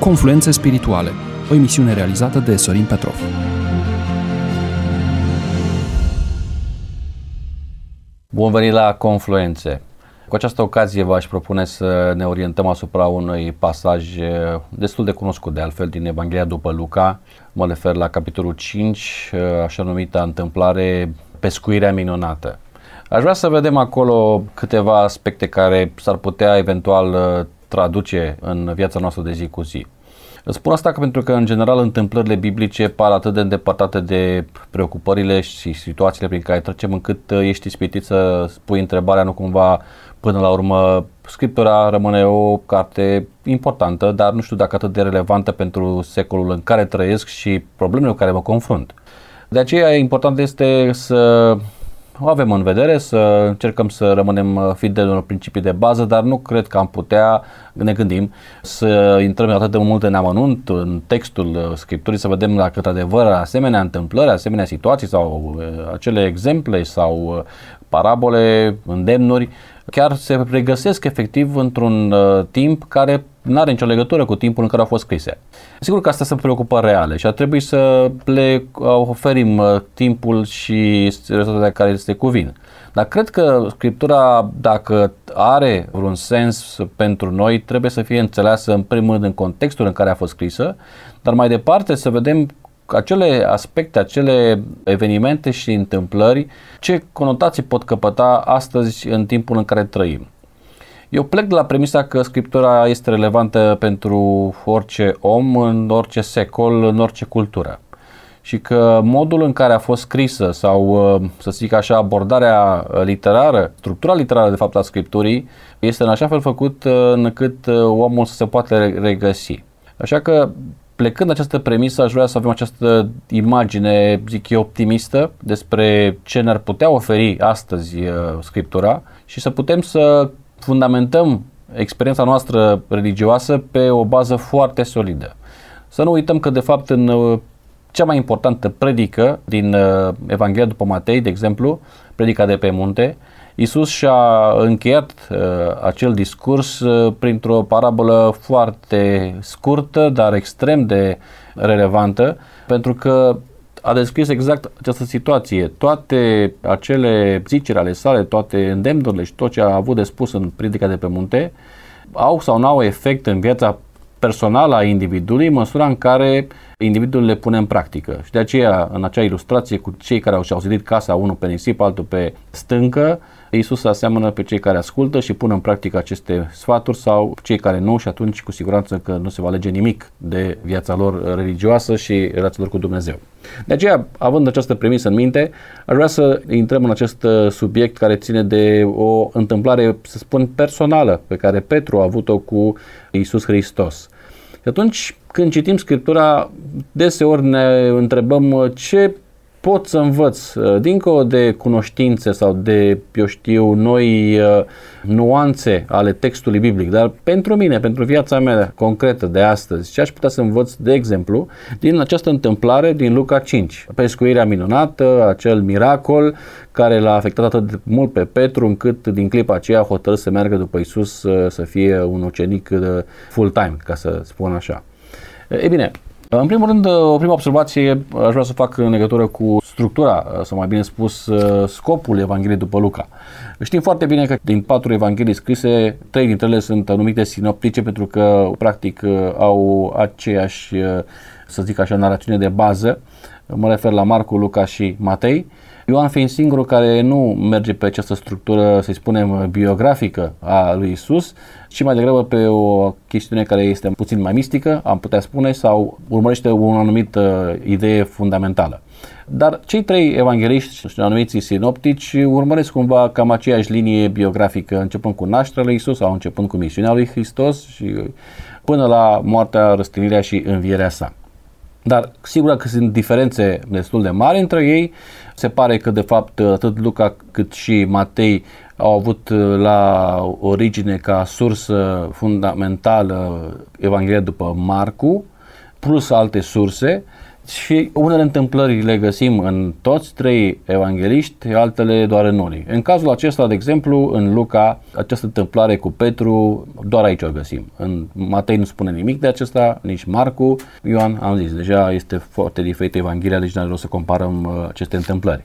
Confluențe spirituale, o emisiune realizată de Sorin Petrov. Bun venit la Confluențe! Cu această ocazie v-aș propune să ne orientăm asupra unui pasaj destul de cunoscut de altfel din Evanghelia după Luca. Mă refer la capitolul 5, așa numită întâmplare Pescuirea minunată. Aș vrea să vedem acolo câteva aspecte care s-ar putea eventual traduce în viața noastră de zi cu zi. Spun asta pentru că, în general, întâmplările biblice par atât de îndepărtate de preocupările și situațiile prin care trecem, încât ești ispitit să pui întrebarea, nu cumva, până la urmă, Scriptura rămâne o carte importantă, dar nu știu dacă atât de relevantă pentru secolul în care trăiesc și problemele cu care mă confrunt. De aceea, important este să o avem în vedere, să încercăm să rămânem fideli unor principii de bază, dar nu cred că am putea, ne gândim, să intrăm atât de mult în amănunt în textul Scripturii, să vedem dacă într-adevăr asemenea întâmplări, asemenea situații sau acele exemple sau parabole, îndemnuri, chiar se regăsesc efectiv într-un timp care nu are nicio legătură cu timpul în care au fost scrise. Sigur că astea sunt preocupări reale și ar trebui să le oferim timpul și rezultatele care se cuvin. Dar cred că Scriptura, dacă are vreun sens pentru noi, trebuie să fie înțeleasă în primul rând în contextul în care a fost scrisă, dar mai departe să vedem acele aspecte, acele evenimente și întâmplări, ce conotații pot căpăta astăzi în timpul în care trăim. Eu plec de la premisa că Scriptura este relevantă pentru orice om, în orice secol, în orice cultură. Și că modul în care a fost scrisă sau, să zic așa, abordarea literară, structura literară de fapt a Scripturii, este în așa fel făcut încât omul să se poate regăsi. Așa că, plecând de această premisă, aș vrea să avem această imagine, zic eu, optimistă despre ce ne-ar putea oferi astăzi Scriptura și să putem să fundamentăm experiența noastră religioasă pe o bază foarte solidă. Să nu uităm că, de fapt, în cea mai importantă predică din Evanghelia după Matei, de exemplu, predica de pe munte, Iisus și-a încheiat acel discurs printr-o parabolă foarte scurtă, dar extrem de relevantă, pentru că a descris exact această situație. Toate acele ziceri ale sale, toate îndemnurile și tot ce a avut de spus în predica de pe munte au sau nu au efect în viața personală a individului în măsura în care individul le pune în practică. Și de aceea, în acea ilustrație cu cei care și-au zidit casa, unul pe nisip, altul pe stâncă, Iisus se aseamănă pe cei care ascultă și pun în practică aceste sfaturi sau cei care nu, și atunci cu siguranță că nu se va alege nimic de viața lor religioasă și relația lor cu Dumnezeu. De aceea, având această premisă în minte, aș vrea să intrăm în acest subiect care ține de o întâmplare, să spun, personală pe care Petru a avut-o cu Iisus Hristos. Și atunci, când citim Scriptura, deseori ne întrebăm ce pot să învăț, dincolo de cunoștințe sau de, eu știu, noi nuanțe ale textului biblic, dar pentru mine, pentru viața mea concretă de astăzi, ce aș putea să învăț, de exemplu, din această întâmplare din Luca 5, pescuirea minunată, acel miracol care l-a afectat atât de mult pe Petru, încât din clipa aceea a hotărât să meargă după Iisus, să fie un ucenic full-time, ca să spun așa. Ei bine, în primul rând, o primă observație aș vrea să fac în legătură cu structura, sau mai bine spus, scopul Evangheliei după Luca. Știm foarte bine că din 4 evanghelii scrise, 3 dintre ele sunt numite sinoptice pentru că, practic, au aceeași, să zic așa, narațiune de bază. Mă refer la Marcu, Luca și Matei. Ioan fiind singurul care nu merge pe această structură, să-i spunem, biografică a lui Iisus, ci mai degrabă pe o chestiune care este puțin mai mistică, am putea spune, sau urmărește o anumită idee fundamentală. Dar cei 3 evangheliști, anumiți sinoptici, urmăresc cumva cam aceeași linie biografică, începând cu nașterea lui Iisus sau începând cu misiunea lui Hristos și până la moartea, răstignirea și învierea sa. Dar sigur că sunt diferențe destul de mari între ei. Se pare că de fapt atât Luca cât și Matei au avut la origine ca sursă fundamentală Evanghelia după Marcu, plus alte surse, Și unele întâmplări le găsim în toți trei evangeliști, altele doar în unii. În cazul acesta, de exemplu, în Luca, această întâmplare cu Petru, doar aici o găsim. În Matei nu spune nimic de acesta, nici Marcu. Ioan, am zis, deja este foarte diferită Evanghelia, deci nu are rost să comparăm aceste întâmplări.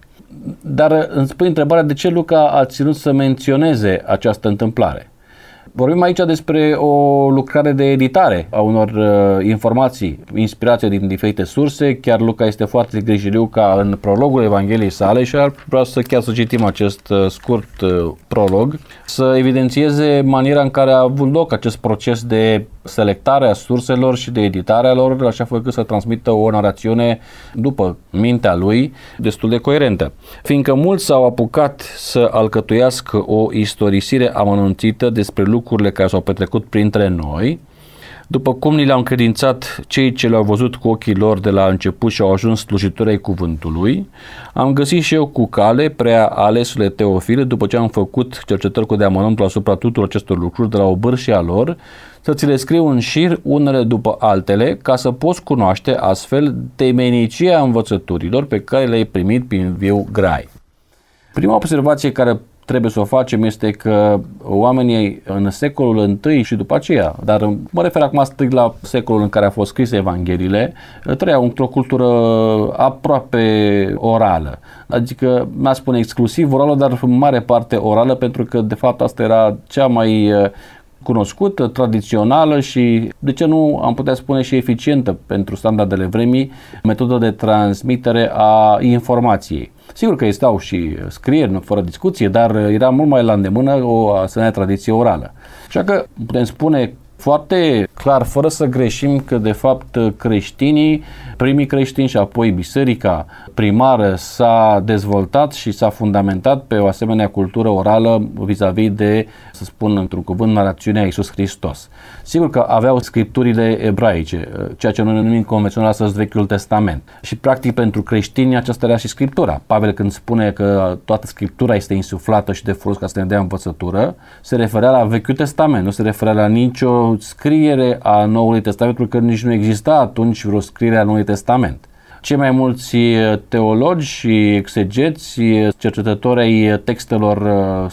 Dar îmi spui întrebarea de ce Luca a ținut să menționeze această întâmplare. Vorbim aici despre o lucrare de editare a unor informații, inspirație din diferite surse. Chiar Luca este foarte grijiliu ca în prologul Evangheliei sale, și vreau să citim acest scurt prolog, să evidențieze maniera în care a avut loc acest proces de selectare a surselor și de editarea lor, așa făcând să transmită o narațiune după mintea lui destul de coerentă. Fiindcă mulți s-au apucat să alcătuiască o istorisire amănunțită despre lucrurile care s-au petrecut printre noi, după cum ni le-au încredințat cei ce le-au văzut cu ochii lor de la început și au ajuns slujitori ai cuvântului, am găsit și eu cu cale, prea alesule Teofile, după ce am făcut cercetări cu deamănuntul asupra tuturor acestor lucruri de la obârșia lor, să ți le scriu în șir unele după altele, ca să poți cunoaște astfel temenicia învățăturilor pe care le-ai primit prin viu grai. Prima observație care trebuie să o facem este că oamenii în secolul I și după aceea, dar mă refer acum strict la secolul în care au fost scrise Evangheliile, trăiau într-o cultură aproape orală. Adică, n-aș spune exclusiv orală, dar în mare parte orală, pentru că de fapt asta era cea mai cunoscută, tradițională și, de ce nu, am putea spune și eficientă pentru standardele vremii, metodă de transmitere a informației. Sigur că existau și scrieri, fără discuție, dar era mult mai la îndemână o asemenea tradiție orală. Așa că putem spune foarte clar, fără să greșim, că de fapt creștinii, primii creștini și apoi biserica primară s-a dezvoltat și s-a fundamentat pe o asemenea cultură orală vis-a-vis de, să spun într-un cuvânt, narațiunea Iisus Hristos. Sigur că aveau scripturile ebraice, ceea ce noi numim convențional astăzi Vechiul Testament. Și practic pentru creștini aceasta era și scriptura. Pavel, când spune că toată scriptura este insuflată și de folos ca să ne dea învățătură, se referea la Vechiul Testament, nu se referea la nicio scriere a Noului Testament, pentru că nici nu exista atunci vreo scriere a Noului Testament. Cei mai mulți teologi și exegeți, cercetători ai textelor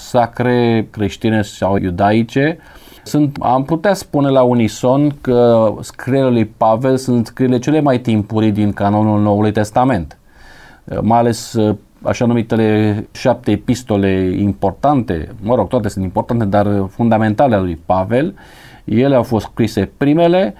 sacre, creștine sau iudaice, am putea spune la unison că scrierile lui Pavel sunt scrierile cele mai timpurii din canonul Noului Testament. Mai ales așa numitele 7 epistole importante, toate sunt importante, dar fundamentale ale lui Pavel. Ele au fost scrise primele,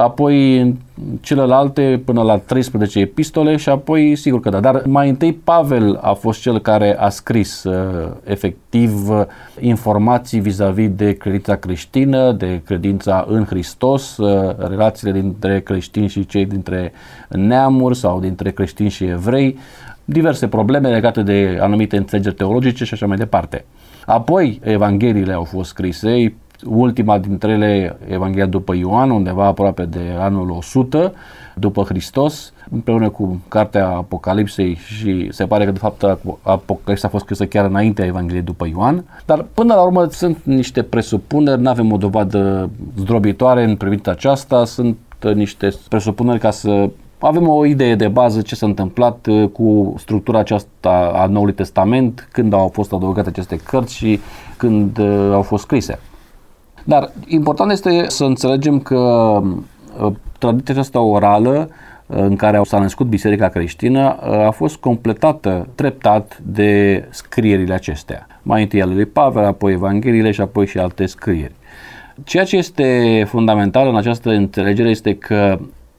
apoi celelalte până la 13 epistole și apoi sigur că da. Dar mai întâi Pavel a fost cel care a scris efectiv informații vis-a-vis de credința creștină, de credința în Hristos, relațiile dintre creștini și cei dintre neamuri sau dintre creștini și evrei, diverse probleme legate de anumite înțelegeri teologice și așa mai departe. Apoi Evangheliile au fost scrise, ultima dintre ele, Evanghelia după Ioan, undeva aproape de anul 100 după Hristos, împreună cu cartea Apocalipsei, și se pare că de fapt Apocalipsa a fost scrisă chiar înaintea Evangheliei după Ioan, dar până la urmă sunt niște presupuneri, nu avem o dovadă zdrobitoare în privința aceasta, sunt niște presupuneri ca să avem o idee de bază ce s-a întâmplat cu structura aceasta a Noului Testament, când au fost adăugate aceste cărți și când au fost scrise. Dar important este să înțelegem că tradiția aceasta orală în care s-a născut biserica creștină a fost completată treptat de scrierile acestea. Mai întâi ale lui Pavel, apoi Evangheliile și apoi și alte scrieri. Ceea ce este fundamental în această înțelegere este că,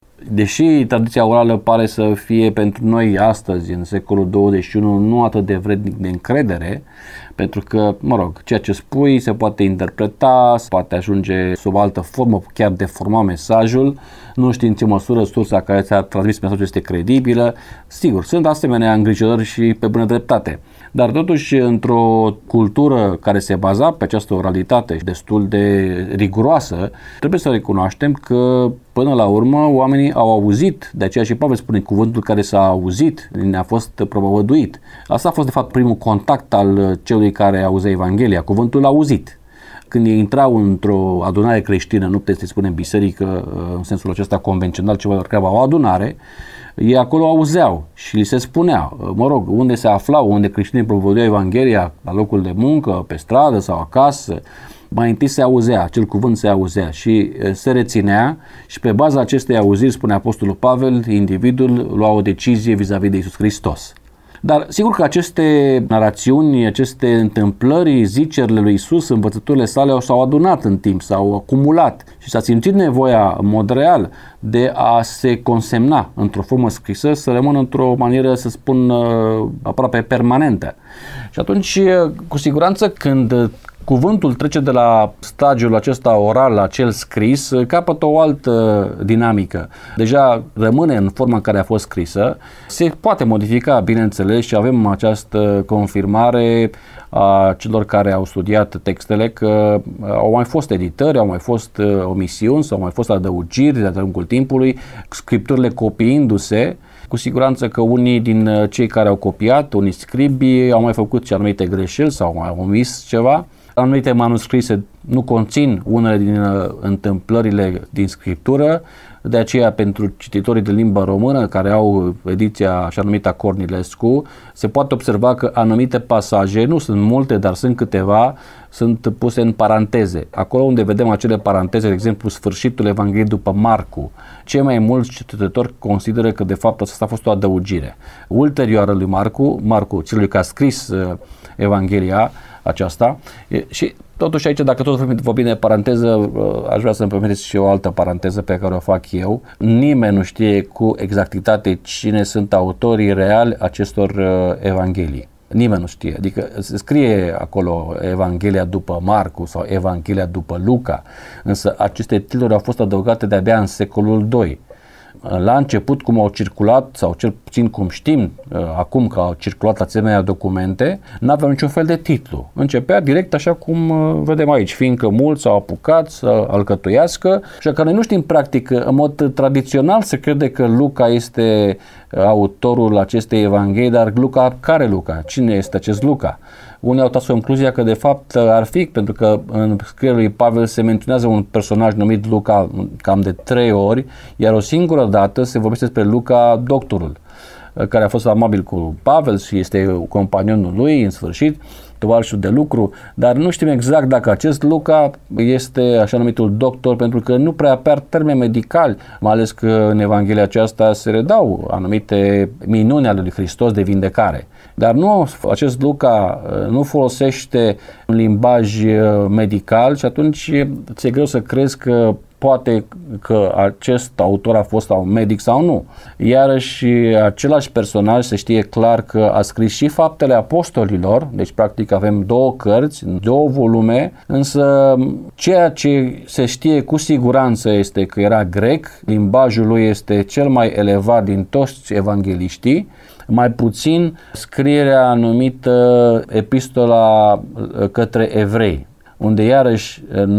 deși tradiția orală pare să fie pentru noi astăzi, în secolul 21, nu atât de vrednic de încredere, pentru că, ceea ce spui se poate interpreta, se poate ajunge sub altă formă, chiar deforma mesajul, nu știi în ce măsură sursa care ți-a transmis mesajul este credibilă. Sigur, sunt asemenea îngrijorări și pe bună dreptate. Dar totuși, într-o cultură care se baza pe această oralitate destul de riguroasă, trebuie să recunoaștem că, până la urmă, oamenii au auzit, de aceea și Pavel spune, cuvântul care s-a auzit ne-a fost propovăduit. Asta a fost, de fapt, primul contact al celui care auzea Evanghelia, cuvântul auzit. Când ei intrau într-o adunare creștină, nu puteți să-i spunem biserică în sensul acesta convențional, ceva care o adunare, ei acolo auzeau și li se spunea, unde se aflau, unde creștinii propovăduiau Evanghelia, la locul de muncă, pe stradă sau acasă, mai întâi se auzea, acel cuvânt se auzea și se reținea și pe baza acestei auziri, spune Apostolul Pavel, individul lua o decizie vis-a-vis de Iisus Hristos. Dar sigur că aceste narațiuni, aceste întâmplări, zicerile lui Iisus, învățăturile sale s-au adunat în timp, s-au acumulat și s-a simțit nevoia în mod real de a se consemna într-o formă scrisă, să rămână într-o manieră, să spun, aproape permanentă. Și atunci, cu siguranță, când cuvântul trece de la stadiul acesta oral la cel scris, capătă o altă dinamică. Deja rămâne în forma în care a fost scrisă, se poate modifica, bineînțeles, și avem această confirmare a celor care au studiat textele că au mai fost editări, au mai fost omisiuni sau au mai fost adăugiri de-a lungul timpului, scripturile copiindu-se. Cu siguranță că unii din cei care au copiat, unii scribi, au mai făcut și anumite greșeli sau au mai omis ceva. Anumite manuscrise nu conțin unele din întâmplările din scriptură, de aceea pentru cititorii de limba română care au ediția așa numită Cornilescu, se poate observa că anumite pasaje, nu sunt multe, dar sunt câteva, sunt puse în paranteze. Acolo unde vedem acele paranteze, de exemplu sfârșitul Evangheliei după Marcu, cei mai mulți citători consideră că de fapt asta a fost o adăugire. Ulterioară lui Marcu, celui care a scris Evanghelia aceasta, și totuși aici, dacă tot vorbim de paranteză, aș vrea să-mi permiteți și o altă paranteză pe care o fac eu. Nimeni nu știe cu exactitate cine sunt autorii reali acestor evanghelii. Nimeni nu știe, adică se scrie acolo Evanghelia după Marcu sau Evanghelia după Luca, însă aceste titluri au fost adăugate de-abia în secolul II. La început, cum au circulat, sau cel puțin cum știm acum că au circulat asemenea documente, n-aveau niciun fel de titlu. Începea direct așa cum vedem aici, fiindcă mulți s-au apucat să alcătuiască și că noi nu știm practic, în mod tradițional se crede că Luca este autorul acestei evanghelii, dar care Luca? Cine este acest Luca? Unii au tras concluzia că de fapt ar fi, pentru că în scrierea lui Pavel se menționează un personaj numit Luca cam de 3 ori, iar o singură dată se vorbește despre Luca doctorul, care a fost amabil cu Pavel și este companionul lui în sfârșit, tovarășul de lucru, dar nu știm exact dacă acest Luca este așa numitul doctor, pentru că nu prea apar termeni medicali, mai ales că în Evanghelia aceasta se redau anumite minuni ale lui Hristos de vindecare. Dar nu, acest Luca nu folosește un limbaj medical și atunci ți-e greu să crezi că poate că acest autor a fost sau medic sau nu. Iarăși același personaj se știe clar că a scris și Faptele Apostolilor, deci practic avem 2 cărți, 2 volume, însă ceea ce se știe cu siguranță este că era grec, limbajul lui este cel mai elevat din toți evangheliștii, mai puțin scrierea numită Epistola către evrei, unde iarăși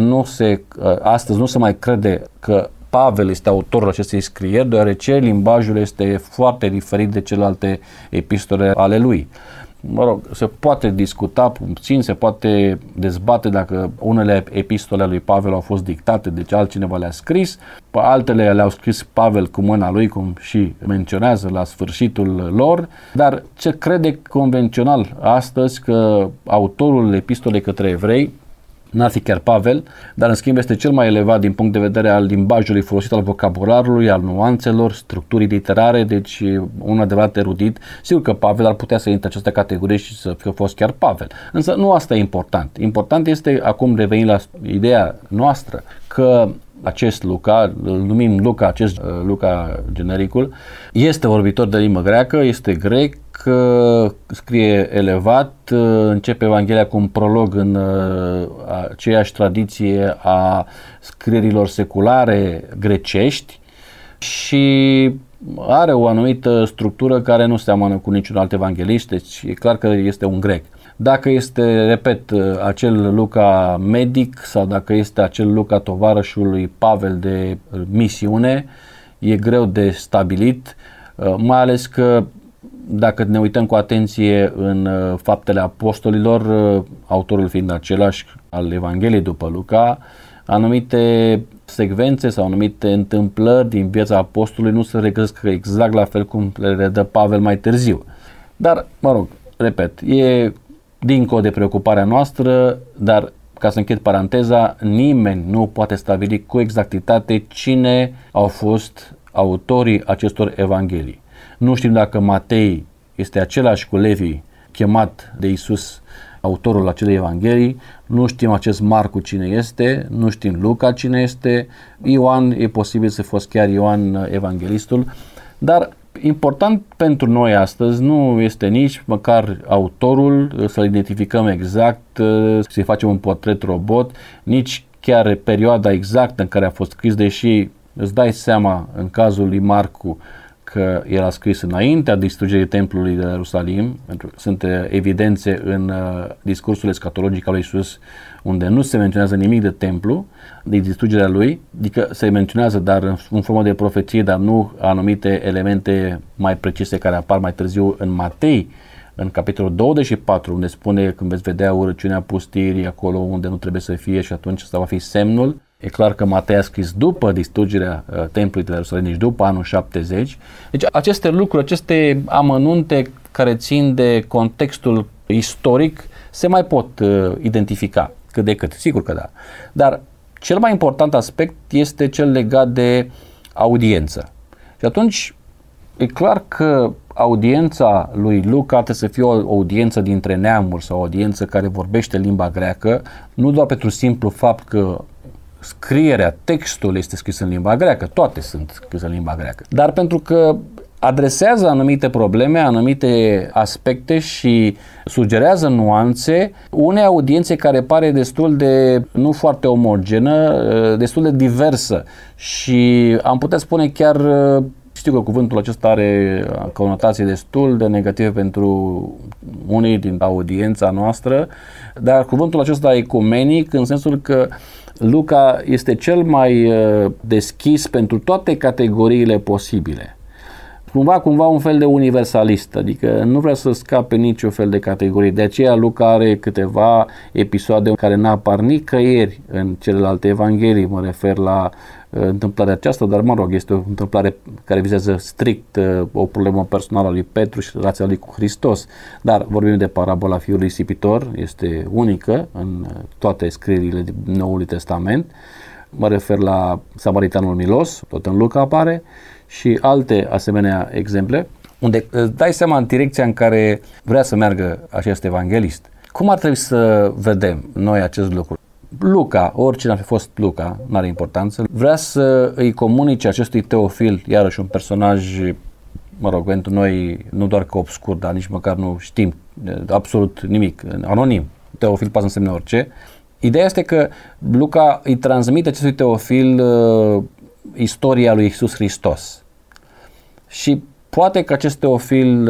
astăzi nu se mai crede că Pavel este autorul acestei scrieri, deoarece limbajul este foarte diferit de celelalte epistole ale lui. Mă rog, se poate discuta puțin, se poate dezbate dacă unele epistole ale lui Pavel au fost dictate, deci altcineva le-a scris, altele le-au scris Pavel cu mâna lui, cum și menționează la sfârșitul lor, dar ce crede convențional astăzi că autorul epistolei către evrei n-ar fi chiar Pavel, dar în schimb este cel mai elevat din punct de vedere al limbajului folosit, al vocabularului, al nuanțelor, structurii literare, deci un adevărat erudit. Sigur că Pavel ar putea să intre în această categorie și să fie fost chiar Pavel, însă nu asta e important. Important este, acum revenind la ideea noastră, că acest Luca, îl numim Luca, acest Luca genericul, este vorbitor de limbă greacă, este grec, scrie elevat, începe Evanghelia cu un prolog în aceeași tradiție a scrierilor seculare grecești și are o anumită structură care nu seamănă cu niciun alt evanghelist, deci e clar că este un grec. Dacă este, repet, acel Luca medic sau dacă este acel Luca tovarășul lui Pavel de misiune, e greu de stabilit, mai ales că dacă ne uităm cu atenție în Faptele Apostolilor, autorul fiind același al Evangheliei după Luca, anumite secvențe sau anumite întâmplări din viața apostolului nu se regăsesc exact la fel cum le redă Pavel mai târziu. Dar, mă rog, repet, e dincolo de preocuparea noastră, dar ca să închid paranteza, nimeni nu poate stabili cu exactitate cine au fost autorii acestor evanghelii. Nu știm dacă Matei este același cu Levi chemat de Iisus, autorul acelei evanghelii, nu știm acest Marcu cine este, nu știm Luca cine este, Ioan, e posibil să fost chiar Ioan evanghelistul, dar important pentru noi astăzi nu este nici măcar autorul, să-l identificăm exact, să-i facem un portret robot, nici chiar perioada exactă în care a fost scris, deși îți dai seama în cazul lui Marcu că el a scris înaintea distrugerii templului de Ierusalim, pentru că sunt evidențe în discursul escatologic al lui Iisus unde nu se menționează nimic de templu, de distrugerea lui, adică se menționează dar în formă de profeție, dar nu anumite elemente mai precise care apar mai târziu în Matei, în capitolul 24, unde spune când veți vedea urăciunea pustirii acolo unde nu trebuie să fie și atunci ăsta va fi semnul. E clar că Matei a scris după distrugerea templului de la Ierusalim, deci după anul 70. Deci aceste lucruri, aceste amănunte care țin de contextul istoric se mai pot identifica cât de cât, sigur că da. Dar cel mai important aspect este cel legat de audiență. Și atunci e clar că audiența lui Luca trebuie să fie o audiență dintre neamuri sau o audiență care vorbește limba greacă, nu doar pentru simplu fapt că scrierea, textul este scris în limba greacă, toate sunt scrise în limba greacă, dar pentru că adresează anumite probleme, anumite aspecte și sugerează nuanțe unei audiențe care pare destul de, nu foarte omogenă, destul de diversă și am putea spune chiar, știu că cuvântul acesta are conotații destul de negative pentru unii din audiența noastră, dar cuvântul acesta ecumenic în sensul că Luca este cel mai deschis pentru toate categoriile posibile. Cumva un fel de universalist, adică nu vrea să scape nicio fel de categorie. De aceea Luca are câteva episoade care n-apar nicăieri în celelalte evanghelii. Mă refer la întâmplarea aceasta, dar mă rog, este o întâmplare care vizează strict o problemă personală a lui Petru și relația lui cu Hristos. Dar vorbim de parabola fiului risipitor, este unică în toate scrierile Noului Testament. Mă refer la Samaritanul milos, tot în Luca apare, și alte asemenea exemple, unde îți dai seama în direcția în care vrea să meargă acest evanghelist. Cum ar trebui să vedem noi acest lucru? Luca, oricine ar fi fost Luca, nu are importanță, vrea să îi comunice acestui Teofil, iarăși un personaj, mă rog, pentru noi nu doar că obscur, dar nici măcar nu știm absolut nimic, anonim. Teofil poate să însemne orice. Ideea este că Luca îi transmite acestui Teofil istoria lui Iisus Hristos. Și poate că acest Teofil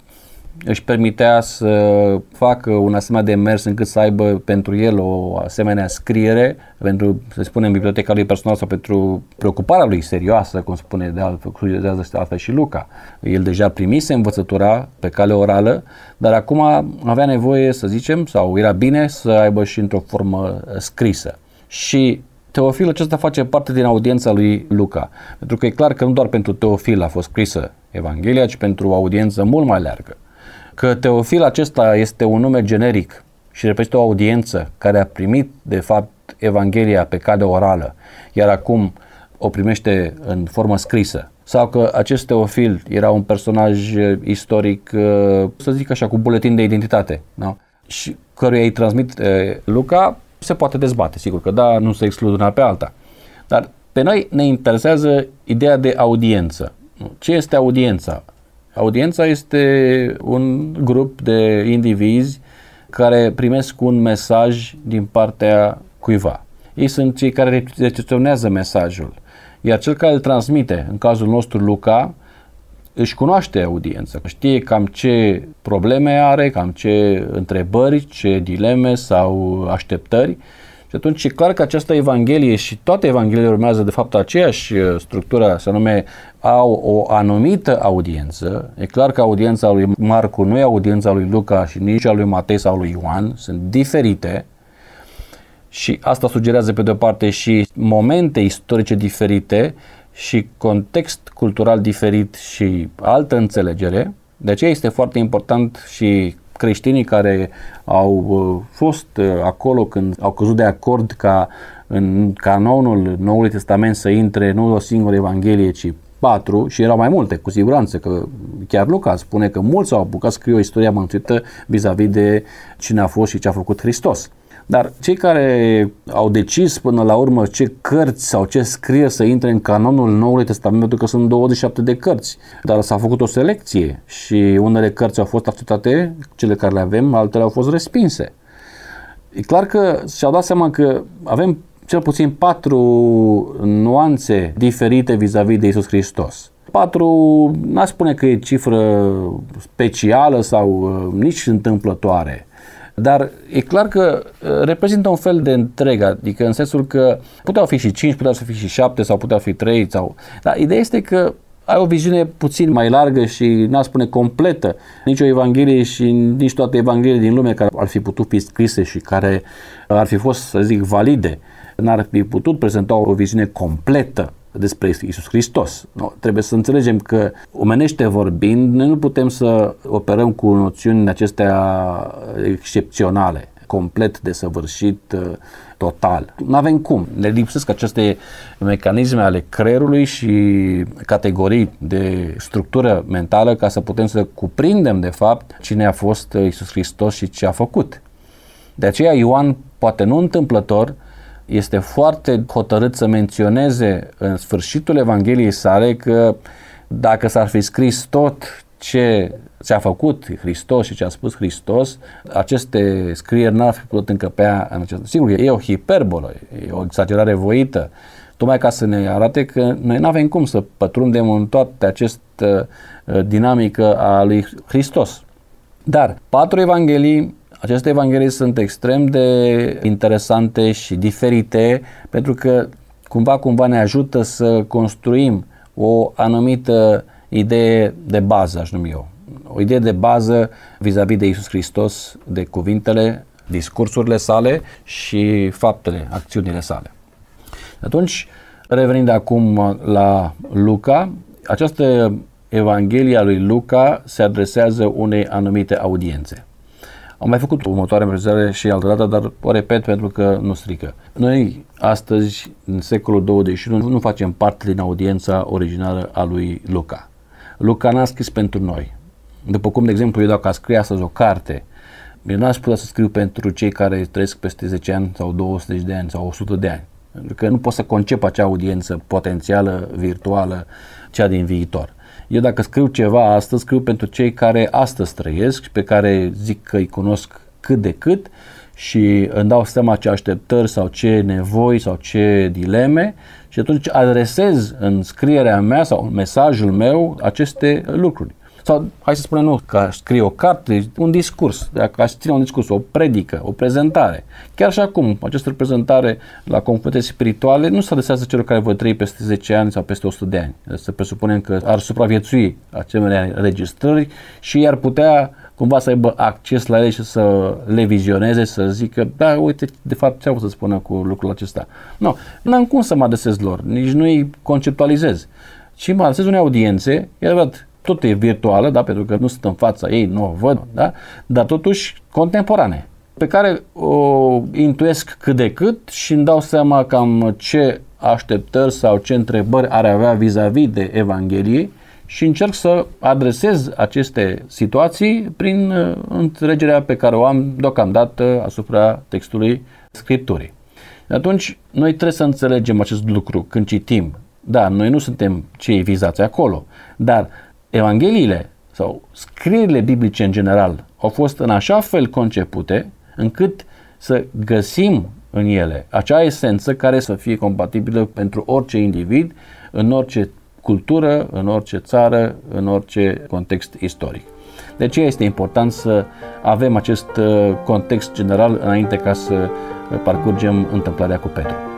își permitea să facă un asemenea demers încât să aibă pentru el o asemenea scriere, pentru, să spunem, biblioteca lui personală sau pentru preocuparea lui serioasă, cum spune de altfel și Luca. El deja primise învățătura pe cale orală, dar acum avea nevoie, să zicem, sau era bine să aibă și într-o formă scrisă. Și Teofil acesta face parte din audiența lui Luca, pentru că e clar că nu doar pentru Teofil a fost scrisă Evanghelia, ci pentru o audiență mult mai largă. Că Teofil acesta este un nume generic și reprezintă o audiență care a primit, de fapt, Evanghelia pe cale orală, iar acum o primește în formă scrisă. Sau că acest Teofil era un personaj istoric, să zic așa, cu buletin de identitate, da? Și căruia îi transmit Luca, se poate dezbate, sigur că da, nu se exclude una pe alta. Dar pe noi ne interesează ideea de audiență. Ce este audiența? Audiența este un grup de indivizi care primesc un mesaj din partea cuiva. Ei sunt cei care recepționează mesajul. Iar cel care îl transmite, în cazul nostru Luca, își cunoaște audiența, știe cam ce probleme are, cam ce întrebări, ce dileme sau așteptări. Și atunci e clar că această Evanghelie și toate Evangheliile urmează de fapt aceeași structură, să nume au o anumită audiență. E clar că audiența lui Marcu nu e audiența lui Luca și nici a lui Matei sau lui Ioan, sunt diferite. Și asta sugerează pe de o parte și momente istorice diferite și context cultural diferit și altă înțelegere. De aceea este foarte important și creștinii care au fost acolo când au căzut de acord ca în canonul Noului Testament să intre nu o singură Evanghelie, ci 4, și erau mai multe, cu siguranță, că chiar Luca spune că mulți s-au apucat să scrie o istorie amănunțită vis-a-vis de cine a fost și ce a făcut Hristos. Dar cei care au decis până la urmă ce cărți sau ce scrieri să intre în canonul Noului Testament, pentru că sunt 27 de cărți, dar s-a făcut o selecție și unele cărți au fost acceptate, cele care le avem, altele au fost respinse. E clar că și-au dat seama că avem cel puțin 4 nuanțe diferite vis-a-vis de Iisus Hristos. 4, n-aș spune că e cifră specială sau nici întâmplătoare, dar e clar că reprezintă un fel de întreg, adică în sensul că puteau fi și 5, puteau să fi și 7 sau puteau fi 3, dar ideea este că ai o viziune puțin mai largă și n-aș spune completă. Nici o Evanghelie și nici toate Evangheliile din lume care ar fi putut fi scrise și care ar fi fost, să zic, valide, n-ar fi putut prezenta o viziune completă despre Iisus Hristos. No, trebuie să înțelegem că, omenește vorbind, noi nu putem să operăm cu noțiuni acestea excepționale, complet desăvârșit, total. Nu avem cum. Ne lipsesc aceste mecanisme ale creierului și categorii de structură mentală ca să putem să cuprindem, de fapt, cine a fost Iisus Hristos și ce a făcut. De aceea Ioan, poate nu întâmplător, este foarte hotărât să menționeze în sfârșitul Evangheliei sale că dacă s-ar fi scris tot ce a făcut Hristos și ce a spus Hristos, aceste scrieri n-ar fi putut încăpea în această. Sigur, e o hiperbolă, e o exagerare voită, tocmai ca să ne arate că noi nu avem cum să pătrundem în toată această dinamică a lui Hristos. Dar 4 evanghelii, aceste evanghelii sunt extrem de interesante și diferite pentru că cumva ne ajută să construim o anumită idee de bază, aș numi eu. O idee de bază vis-a-vis de Iisus Hristos, de cuvintele, discursurile sale și faptele, acțiunile sale. Atunci, revenind acum la Luca, această Evanghelie a lui Luca se adresează unei anumite audiențe. Am mai făcut următoarea prezentare și altă dată, dar o repet pentru că nu strică. Noi, astăzi, în secolul 21, nu facem parte din audiența originală a lui Luca. Luca n-a scris pentru noi. După cum, de exemplu, eu dacă scrie astăzi o carte, eu n-aș putea să scriu pentru cei care trăiesc peste 10 ani sau 200 de ani sau 100 de ani. Pentru că nu pot să concep acea audiență potențială, virtuală, cea din viitor. Eu dacă scriu ceva astăzi, scriu pentru cei care astăzi trăiesc și pe care zic că îi cunosc cât de cât și îmi dau seama ce așteptări sau ce nevoi sau ce dileme și atunci adresez în scrierea mea sau în mesajul meu aceste lucruri. Sau, hai să spunem, nu că aș scrie o carte, un discurs, dacă aș ține un discurs, o predică, o prezentare. Chiar și acum, această prezentare la conferințe spirituale nu se adresează celor care vor trăi peste 10 ani sau peste 100 de ani. Să presupunem că ar supraviețui asemenea înregistrări și ar putea cumva să aibă acces la ele și să le vizioneze, să zică, da, uite, de fapt, ce au să spună cu lucrul acesta. Nu, n-am cum să mă adresez lor, nici nu-i conceptualizez, ci mă adresez unei audiențe, e adevărat, tot e virtuală, da, pentru că nu sunt în fața ei, nu o văd, da, dar totuși contemporane, pe care o intuiesc cât de cât și îmi dau seama cam ce așteptări sau ce întrebări ar avea vis-a-vis de Evanghelie și încerc să adresez aceste situații prin înțelegerea pe care o am deocamdată asupra textului Scripturii. Atunci, noi trebuie să înțelegem acest lucru când citim. Da, noi nu suntem cei vizați acolo, dar Evangheliile sau scrierile biblice în general au fost în așa fel concepute încât să găsim în ele acea esență care să fie compatibilă pentru orice individ, în orice cultură, în orice țară, în orice context istoric. De aceea este important să avem acest context general înainte ca să parcurgem întâmplarea cu Petru.